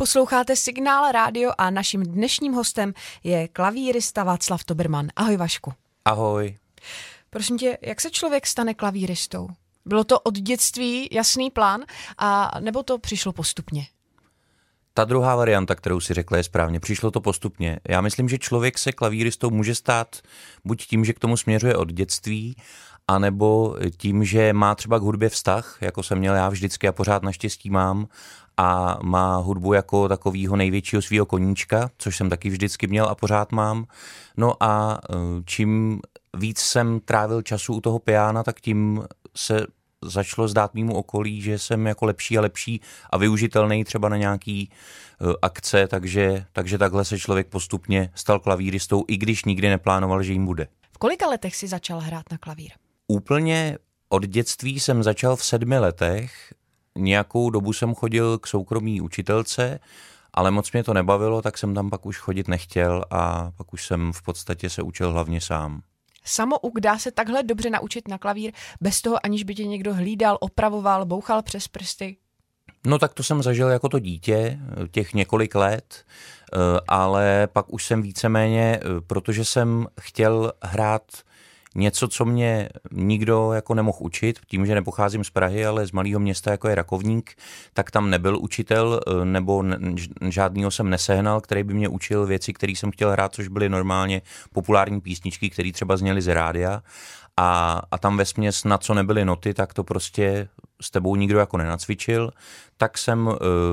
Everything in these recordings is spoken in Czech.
Posloucháte Signál rádio a naším dnešním hostem je klavírista Václav Toberman. Ahoj Vašku. Ahoj. Prosím tě, jak se člověk stane klavíristou? Bylo to od dětství jasný plán, a nebo to přišlo postupně? Ta druhá varianta, kterou si řekla, je správně. Přišlo to postupně. Já myslím, že člověk se klavíristou může stát buď tím, že k tomu směřuje od dětství, anebo tím, že má třeba k hudbě vztah, jako jsem měl já vždycky a pořád naštěstí mám, a má hudbu jako takovýho největšího svýho koníčka, což jsem taky vždycky měl a pořád mám. No a čím víc jsem trávil času u toho piána, tak tím se začalo zdát mému okolí, že jsem jako lepší a lepší a využitelný třeba na nějaký akce, takže takhle se člověk postupně stal klavíristou, i když nikdy neplánoval, že jim bude. V kolika letech jsi začal hrát na klavír? Úplně od dětství jsem začal v 7 letech. Nějakou dobu jsem chodil k soukromý učitelce, ale moc mě to nebavilo, tak jsem tam pak už chodit nechtěl a pak už jsem v podstatě se učil hlavně sám. Samouk dá se takhle dobře naučit na klavír, bez toho, aniž by tě někdo hlídal, opravoval, bouchal přes prsty? No tak to jsem zažil jako to dítě, těch několik let, ale pak už jsem víceméně, protože jsem chtěl hrát něco, co mě nikdo jako nemohl učit, tím, že nepocházím z Prahy, ale z malého města, jako je Rakovník, tak tam nebyl učitel, nebo žádnýho jsem nesehnal, který by mě učil věci, které jsem chtěl hrát, což byly normálně populární písničky, které třeba zněly z rádia. A tam vesměs, na co nebyly noty, tak to prostě s tebou nikdo jako nenacvičil, tak jsem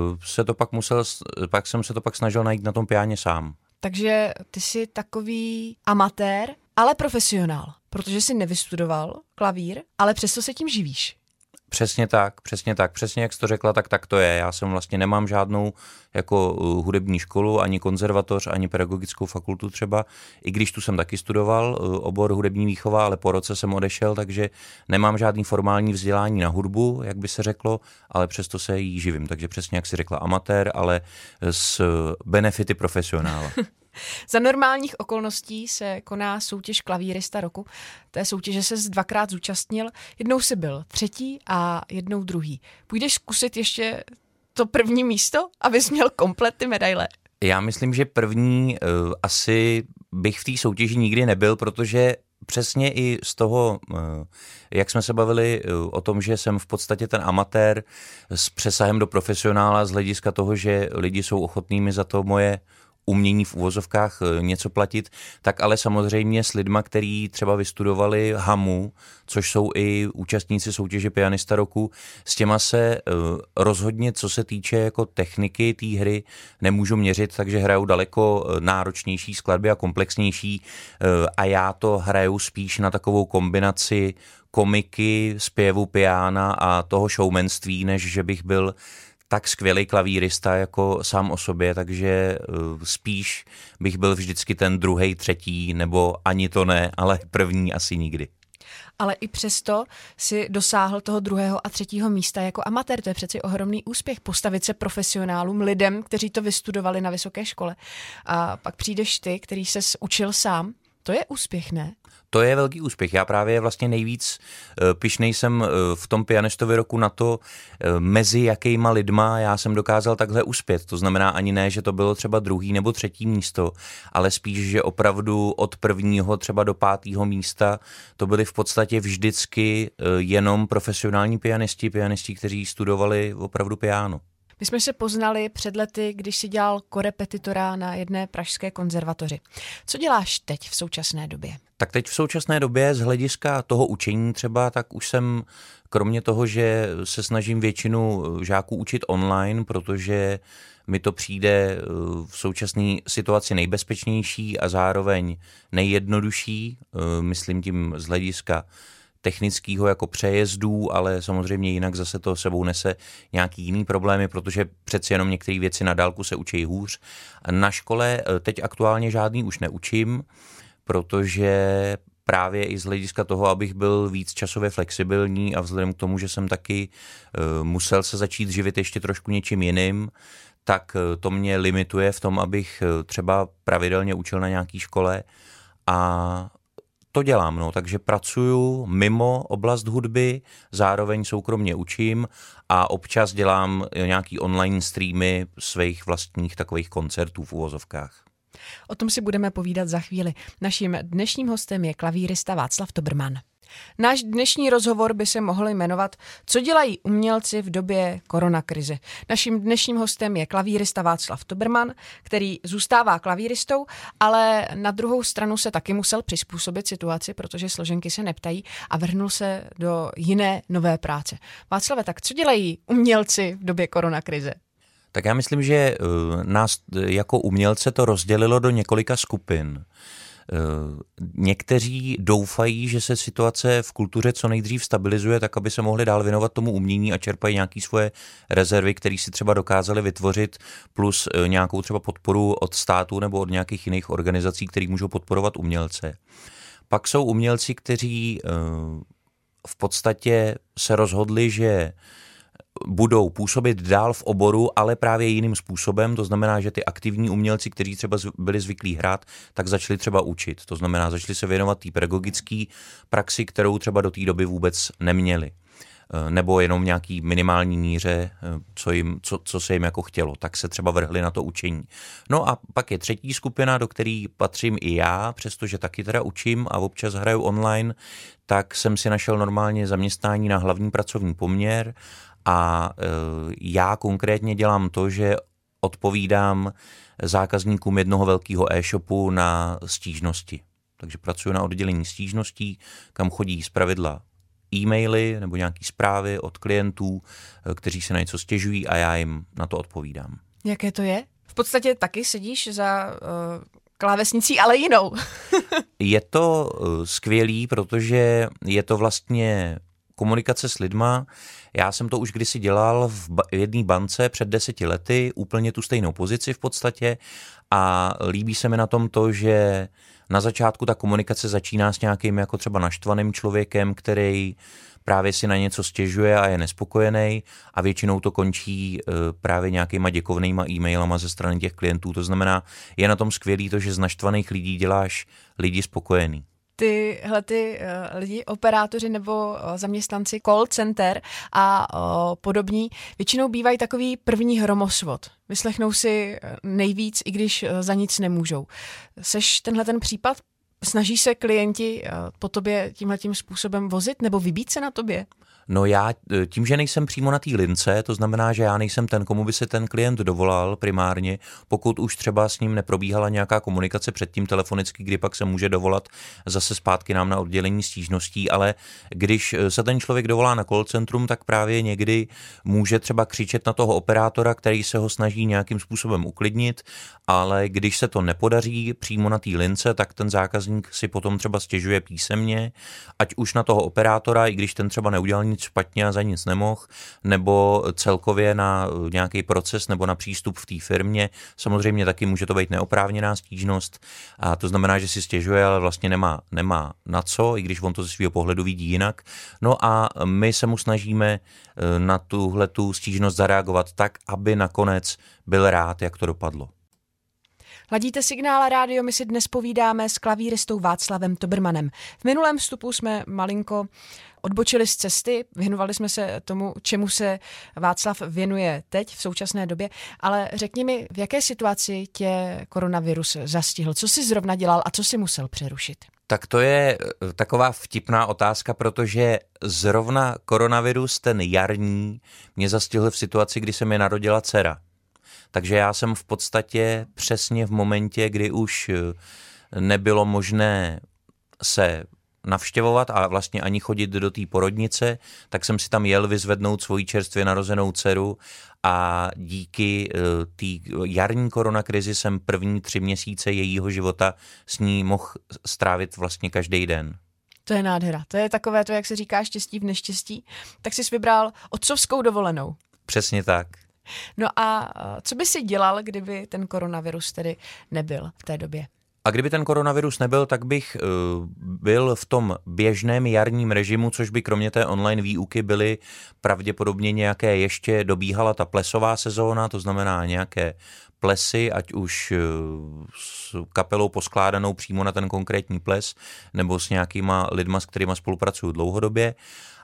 se to pak snažil najít na tom piáně sám. Takže ty jsi takový amatér, ale profesionál, protože jsi nevystudoval klavír, ale přesto se tím živíš. Přesně tak. Přesně jak jsi to řekla, tak to je. Já jsem vlastně nemám žádnou jako hudební školu, ani konzervatoř, ani pedagogickou fakultu třeba, i když tu jsem taky studoval obor hudební výchova, ale po roce jsem odešel, takže nemám žádný formální vzdělání na hudbu, jak by se řeklo, ale přesto se jí živím. Takže přesně jak jsi řekla, amatér, ale s benefity profesionála. Za normálních okolností se koná soutěž Klavírista roku. Té soutěže se 2krát zúčastnil. Jednou si byl 3. a jednou 2. Půjdeš zkusit ještě to 1. místo, abys měl komplet ty medaile? Já myslím, že 1. asi bych v té soutěži nikdy nebyl, protože přesně i z toho, jak jsme se bavili o tom, že jsem v podstatě ten amatér s přesahem do profesionála z hlediska toho, že lidi jsou ochotnými za to moje umění v uvozovkách něco platit, tak ale samozřejmě s lidma, kteří třeba vystudovali HAMU, což jsou i účastníci soutěže Pianista roku, s těma se rozhodně, co se týče jako techniky té hry, nemůžu měřit, takže hraju daleko náročnější skladby a komplexnější a já to hraju spíš na takovou kombinaci komiky, zpěvu, piána a toho showmanství, než že bych byl tak skvělý klavírista jako sám o sobě, takže spíš bych byl vždycky ten 2., 3., nebo ani to ne, ale 1. asi nikdy. Ale i přesto si dosáhl toho 2. a 3. místa jako amatér. To je přeci ohromný úspěch postavit se profesionálům, lidem, kteří to vystudovali na vysoké škole. A pak přijdeš ty, který ses učil sám. To je úspěch, ne? To je velký úspěch. Já právě vlastně nejvíc pyšnej jsem v tom Pianistovi roku na to, mezi jakýma lidma já jsem dokázal takhle uspět. To znamená ani ne, že to bylo třeba 2. nebo 3. místo, ale spíš, že opravdu od 1. třeba do 5. místa to byli v podstatě vždycky jenom profesionální pianisti, kteří studovali opravdu piano. My jsme se poznali před lety, když si dělal korepetitora na jedné pražské konzervatoři. Co děláš teď v současné době? Tak teď v současné době z hlediska toho učení třeba, tak už jsem, kromě toho, že se snažím většinu žáků učit online, protože mi to přijde v současné situaci nejbezpečnější a zároveň nejjednodušší, myslím tím z hlediska technického jako přejezdů, ale samozřejmě jinak zase to sebou nese nějaký jiný problémy, protože přeci jenom některé věci na dálku se učí hůř. Na škole teď aktuálně žádný už neučím, protože právě i z hlediska toho, abych byl víc časově flexibilní a vzhledem k tomu, že jsem taky musel se začít živit ještě trošku něčím jiným, tak to mě limituje v tom, abych třeba pravidelně učil na nějaký škole a to dělám, no, takže pracuju mimo oblast hudby, zároveň soukromně učím a občas dělám nějaký online streamy svých vlastních takových koncertů v uvozovkách. O tom si budeme povídat za chvíli. Naším dnešním hostem je klavírista Václav Toberman. Náš dnešní rozhovor by se mohl jmenovat Co dělají umělci v době koronakrize. Naším dnešním hostem je klavírista Václav Toberman, který zůstává klavíristou, ale na druhou stranu se taky musel přizpůsobit situaci, protože složenky se neptají a vrhnul se do jiné nové práce. Václave, tak co dělají umělci v době koronakrize? Tak já myslím, že nás jako umělce to rozdělilo do několika skupin. Někteří doufají, že se situace v kultuře co nejdřív stabilizuje, tak aby se mohli dál věnovat tomu umění a čerpají nějaké svoje rezervy, které si třeba dokázali vytvořit, plus nějakou třeba podporu od státu nebo od nějakých jiných organizací, které můžou podporovat umělce. Pak jsou umělci, kteří v podstatě se rozhodli, že budou působit dál v oboru, ale právě jiným způsobem. To znamená, že ty aktivní umělci, kteří třeba byli zvyklí hrát, tak začali třeba učit. To znamená, začali se věnovat té pedagogické praxi, kterou třeba do té doby vůbec neměli. Nebo jenom v nějaký minimální míře, co se jim jako chtělo. Tak se třeba vrhli na to učení. No a pak je třetí skupina, do které patřím i já, přestože taky teda učím a občas hraju online, tak jsem si našel normálně zaměstnání na hlavní pracovní poměr. A já konkrétně dělám to, že odpovídám zákazníkům jednoho velkého e-shopu na stížnosti. Takže pracuji na oddělení stížností, kam chodí zpravidla e-maily nebo nějaké zprávy od klientů, kteří se na něco stěžují a já jim na to odpovídám. Jaké to je? V podstatě taky sedíš za klávesnicí, ale jinou. Je to skvělý, protože je to vlastně komunikace s lidma. Já jsem to už kdysi dělal v jedné bance před 10 lety, úplně tu stejnou pozici v podstatě a líbí se mi na tom to, že na začátku ta komunikace začíná s nějakým jako třeba naštvaným člověkem, který právě si na něco stěžuje a je nespokojený a většinou to končí právě nějakýma děkovnýma e-mailama ze strany těch klientů. To znamená, je na tom skvělý to, že z naštvaných lidí děláš lidi spokojený. Tyhle lidi, operátoři nebo zaměstnanci call center a podobní, většinou bývají takový první hromosvod. Vyslechnou si nejvíc, i když za nic nemůžou. Seš tenhle ten případ? Snaží se klienti po tobě tímhletím způsobem vozit nebo vybít se na tobě? No já tím, že nejsem přímo na té lince, to znamená, že já nejsem ten, komu by se ten klient dovolal primárně, pokud už třeba s ním neprobíhala nějaká komunikace předtím telefonicky, kdy pak se může dovolat zase zpátky nám na oddělení stížností, ale když se ten člověk dovolá na call centrum, tak právě někdy může třeba křičet na toho operátora, který se ho snaží nějakým způsobem uklidnit, ale když se to nepodaří přímo na té lince, tak ten zákazník si potom třeba stěžuje písemně, ať už na toho operátora, i když ten třeba neudělal nic špatně a za nic nemohl, nebo celkově na nějaký proces nebo na přístup v té firmě. Samozřejmě taky může to být neoprávněná stížnost a to znamená, že si stěžuje, ale vlastně nemá na co, i když on to ze svého pohledu vidí jinak. No a my se mu snažíme na tuhletu stížnost zareagovat tak, aby nakonec byl rád, jak to dopadlo. Ladíte Signál rádio, my si dnes povídáme s klavíristou Václavem Tobermanem. V minulém vstupu jsme malinko odbočili z cesty, věnovali jsme se tomu, čemu se Václav věnuje teď v současné době, ale řekni mi, v jaké situaci tě koronavirus zastihl, co jsi zrovna dělal a co jsi musel přerušit? Tak to je taková vtipná otázka, protože zrovna koronavirus, ten jarní, mě zastihl v situaci, kdy se mi narodila dcera. Takže já jsem v podstatě přesně v momentě, kdy už nebylo možné se navštěvovat a vlastně ani chodit do té porodnice, tak jsem si tam jel vyzvednout svoji čerstvě narozenou dceru a díky té jarní koronakrizi jsem první 3 měsíce jejího života s ní mohl strávit vlastně každý den. To je nádhera. To je takové to, jak se říká štěstí v neštěstí. Tak jsi vybral otcovskou dovolenou. Přesně tak. No a co by si dělal, kdyby ten koronavirus tedy nebyl v té době? A kdyby ten koronavirus nebyl, tak bych byl v tom běžném jarním režimu, což by kromě té online výuky byly pravděpodobně nějaké ještě dobíhala ta plesová sezóna, to znamená nějaké plesy, ať už s kapelou poskládanou přímo na ten konkrétní ples, nebo s nějakýma lidma, s kterýma spolupracuju dlouhodobě,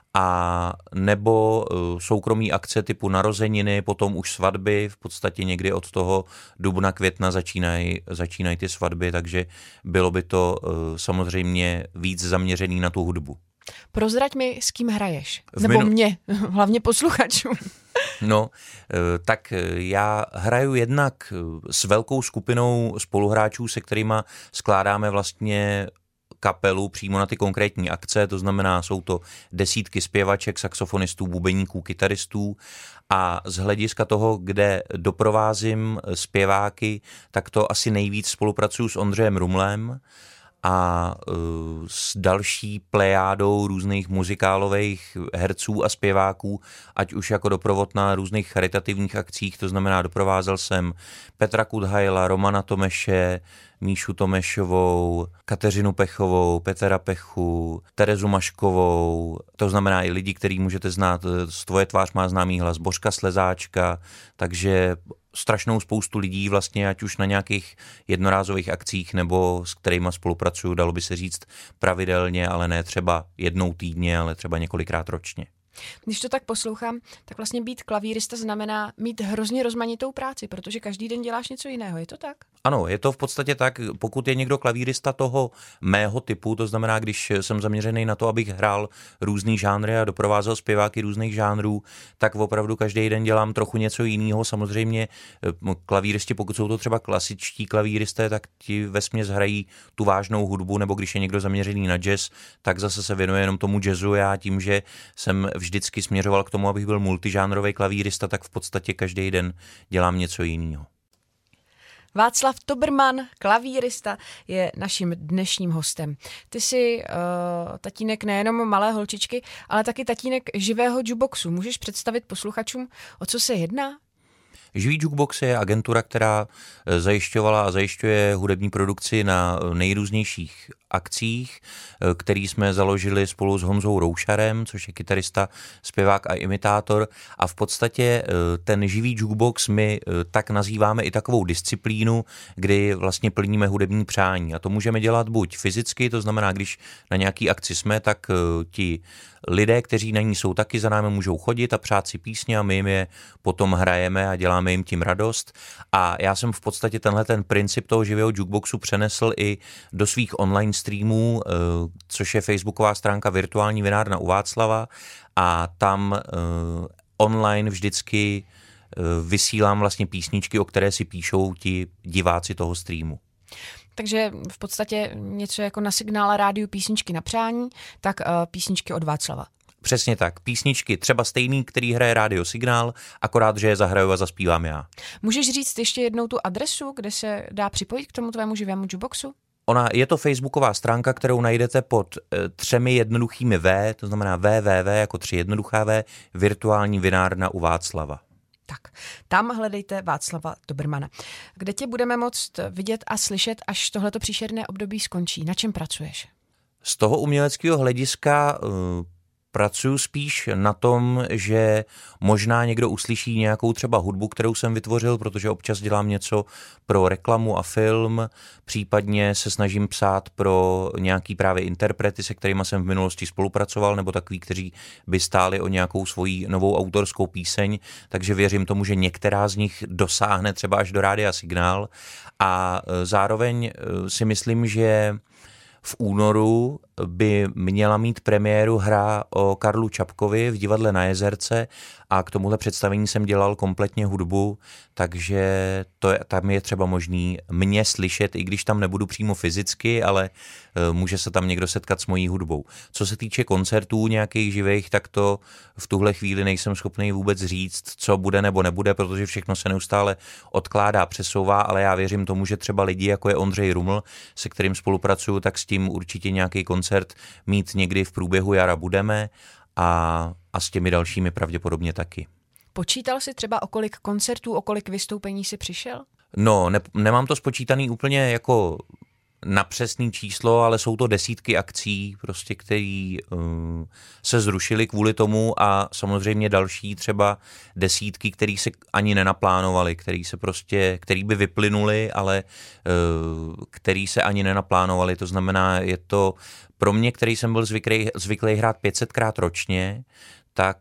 a nebo soukromí akce typu narozeniny, potom už svatby, v podstatě někdy od toho dubna, května začínají ty svatby, takže bylo by to samozřejmě víc zaměřený na tu hudbu. Prozrať mi, s kým hraješ. Nebo mě, hlavně posluchačům. No, tak já hraju jednak s velkou skupinou spoluhráčů, se kterýma skládáme vlastně kapelu přímo na ty konkrétní akce, to znamená, jsou to desítky zpěvaček, saxofonistů, bubeníků, kytaristů, a z hlediska toho, kde doprovázím zpěváky, tak to asi nejvíc spolupracuju s Ondřejem Rumlem a s další plejádou různých muzikálových herců a zpěváků, ať už jako doprovod na různých charitativních akcích, to znamená, doprovázel jsem Petra Kudhajla, Romana Tomeše, Míšu Tomešovou, Kateřinu Pechovou, Petra Pechu, Terezu Maškovou, to znamená i lidi, který můžete znát, z Tvoje tvář má známý hlas, Božka Slezáčka, takže strašnou spoustu lidí vlastně, ať už na nějakých jednorázových akcích, nebo s kterýma spolupracuju, dalo by se říct pravidelně, ale ne třeba jednou týdně, ale třeba několikrát ročně. Když to tak poslouchám, tak vlastně být klavírista znamená mít hrozně rozmanitou práci, protože každý den děláš něco jiného, je to tak? Ano, je to v podstatě tak, pokud je někdo klavírista toho mého typu, to znamená, když jsem zaměřený na to, abych hrál různý žánry a doprovázel zpěváky různých žánrů, tak opravdu každý den dělám trochu něco jiného. Samozřejmě klavíristi, pokud jsou to třeba klasičtí klavíristé, tak ti vesměs hrají tu vážnou hudbu, nebo když je někdo zaměřený na jazz, tak zase se věnuje jenom tomu jazzu. Já tím, že jsem vždycky směřoval k tomu, abych byl multižánrový klavírista, tak v podstatě každý den dělám něco jiného. Václav Toberman, klavírista, je naším dnešním hostem. Ty jsi tatínek nejenom malé holčičky, ale taky tatínek živého jukeboxu. Můžeš představit posluchačům, o co se jedná? Živý jukebox je agentura, která zajišťovala a zajišťuje hudební produkci na nejrůznějších akcích, který jsme založili spolu s Honzou Roušarem, což je kytarista, zpěvák a imitátor. A v podstatě ten živý jukebox my tak nazýváme i takovou disciplínu, kdy vlastně plníme hudební přání. A to můžeme dělat buď fyzicky, to znamená, když na nějaký akci jsme, tak ti lidé, kteří na ní jsou taky, za námi můžou chodit a přát si písně a my jim je potom hrajeme a děláme jim tím radost. A já jsem v podstatě tenhle ten princip toho živého jukeboxu přenesl i do svých online streamů, což je facebooková stránka Virtuální vinárna u Václava, a tam online vždycky vysílám vlastně písničky, o které si píšou ti diváci toho streamu. Takže v podstatě něco jako na Signál rádiu písničky na přání, tak písničky od Václava. Přesně tak. Písničky třeba stejný, který hraje Rádio Signál, akorát, že je zahraju a zaspívám já. Můžeš říct ještě jednou tu adresu, kde se dá připojit k tomu tvému živému jukeboxu? Je to facebooková stránka, kterou najdete pod 3 jednoduchými V, to znamená www jako 3 jednoduchá V, Virtuální vinárna u Václava. Tak, tam hledejte Václava Tobermana. Kde tě budeme moct vidět a slyšet, až tohleto příšerné období skončí? Na čem pracuješ? Z toho uměleckého hlediska pracuji spíš na tom, že možná někdo uslyší nějakou třeba hudbu, kterou jsem vytvořil, protože občas dělám něco pro reklamu a film, případně se snažím psát pro nějaký právě interprety, se kterými jsem v minulosti spolupracoval, nebo takový, kteří by stáli o nějakou svoji novou autorskou píseň, takže věřím tomu, že některá z nich dosáhne třeba až do Rádia Signál, a zároveň si myslím, že v únoru by měla mít premiéru hra o Karlu Čapkovi v divadle na Jezerce a k tomuhle představení jsem dělal kompletně hudbu, takže tam je třeba možný mě slyšet, i když tam nebudu přímo fyzicky, ale může se tam někdo setkat s mojí hudbou. Co se týče koncertů nějakých živých, tak to v tuhle chvíli nejsem schopný vůbec říct, co bude nebo nebude, protože všechno se neustále odkládá, přesouvá, ale já věřím tomu, že třeba lidi, jako je Ondřej Ruml, se kterým spolupracuju, tak s tím určitě nějaký koncert mít někdy v průběhu jara budeme a s těmi dalšími pravděpodobně taky. Počítal jsi třeba, o kolik koncertů, o kolik vystoupení jsi přišel? No, nemám to spočítaný úplně jako na přesné číslo, ale jsou to desítky akcí, prostě, které se zrušily kvůli tomu a samozřejmě další třeba desítky, které se ani nenaplánovaly, které by vyplynuly, ale které se ani nenaplánovaly. To znamená, je to pro mě, který jsem byl zvyklý hrát 500krát ročně, tak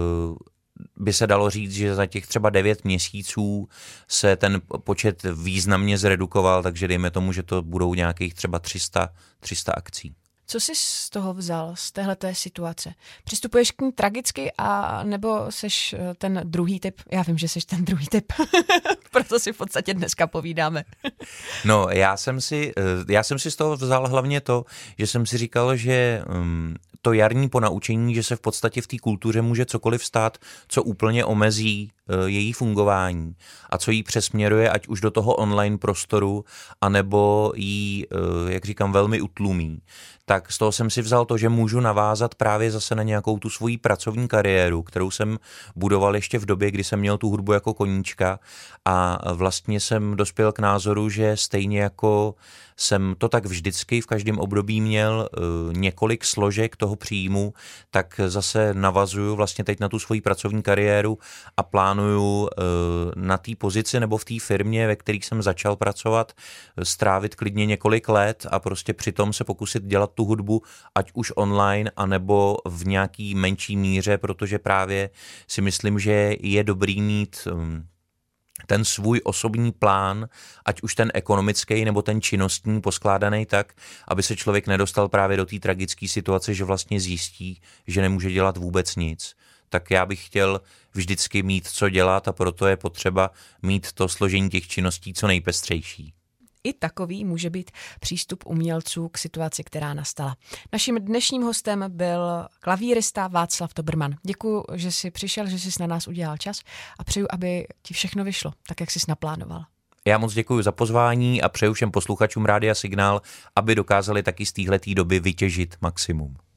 by se dalo říct, že za těch třeba 9 měsíců se ten počet významně zredukoval, takže dejme tomu, že to budou nějakých třeba 300 akcí. Co jsi z toho vzal, z téhleté situace? Přistupuješ k ní tragicky a nebo seš ten druhý typ? Já vím, že seš ten druhý typ, proto si v podstatě dneska povídáme. No, já jsem si z toho vzal hlavně to, že jsem si říkal, že to jarní ponaučení, že se v podstatě v té kultuře může cokoliv stát, co úplně omezí její fungování a co jí přesměruje, ať už do toho online prostoru, anebo jí, jak říkám, velmi utlumí. Tak z toho jsem si vzal to, že můžu navázat právě zase na nějakou tu svoji pracovní kariéru, kterou jsem budoval ještě v době, kdy jsem měl tu hudbu jako koníčka a vlastně jsem dospěl k názoru, že stejně jako jsem to tak vždycky v každém období měl několik složek toho příjmu, tak zase navazuju vlastně teď na tu svoji pracovní kariéru a plánuju na té pozici nebo v té firmě, ve které jsem začal pracovat, strávit klidně několik let a prostě přitom se pokusit dělat tu hudbu, ať už online, anebo v nějaký menší míře, protože právě si myslím, že je dobrý mít ten svůj osobní plán, ať už ten ekonomický nebo ten činnostní, poskládaný tak, aby se člověk nedostal právě do té tragické situace, že vlastně zjistí, že nemůže dělat vůbec nic. Tak já bych chtěl vždycky mít co dělat a proto je potřeba mít to složení těch činností co nejpestřejší. I takový může být přístup umělců k situaci, která nastala. Naším dnešním hostem byl klavírista Václav Toberman. Děkuji, že jsi přišel, že jsi na nás udělal čas a přeju, aby ti všechno vyšlo, tak jak jsi naplánoval. Já moc děkuji za pozvání a přeju všem posluchačům Rádia Signál, aby dokázali taky z téhletý doby vytěžit maximum.